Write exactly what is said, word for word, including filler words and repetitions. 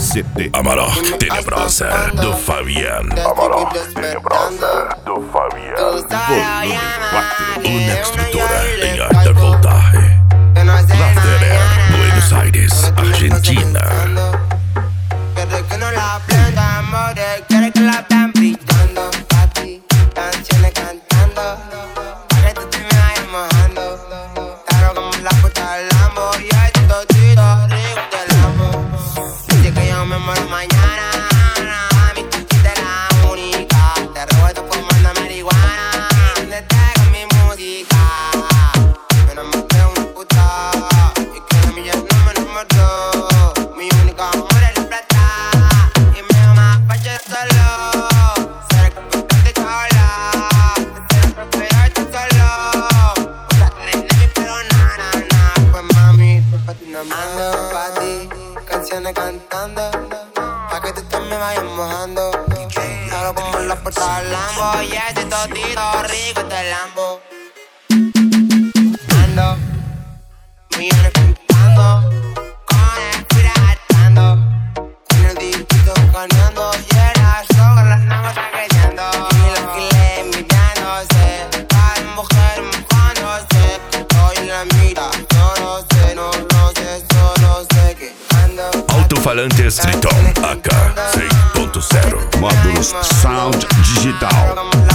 C T Amarok Tenebrosa do Fabian. Amarok Tenebrosa do Fabian. Volume quatro. Una escritora em alta voltaje. Laughter Air, Buenos Aires, Argentina. Quiere que no la aprendamos, quiere que la estén pintando. Pa' ti, canciones cantando, para que tú te me vayas mojando. Claro como la puta del Lambo, y hay todito rico del Lambo. Dice que yo me muero mañana, a mi tú de la única. Te robo tu fumando marihuana, donde traigo mi música. Pero me quedo una puta, y que la milla no me enamoró. Mi única amor es la plata, y me ama pa' yo solo. Ser competente sola, ser propiedad solo. Usarle de mí pero na, na, na. Pues mami, tú pa' ti no me ando pa' ti, canciones cantando, pa' que tú te me vayas mojando. Claro como en la puerta del Lambo, y ese todito rico del Lambo. Ando, millones contando, con el cuida gastando, en el disquito caneando, y en la soga las navas cayendo. Y los giles mirándose, cada mujer mojándose, estoy en la mira, yo no sé, no, no sé, solo sé que ando. Alto-falantes Triton A K seis ponto zero. Módulos Sound Digital.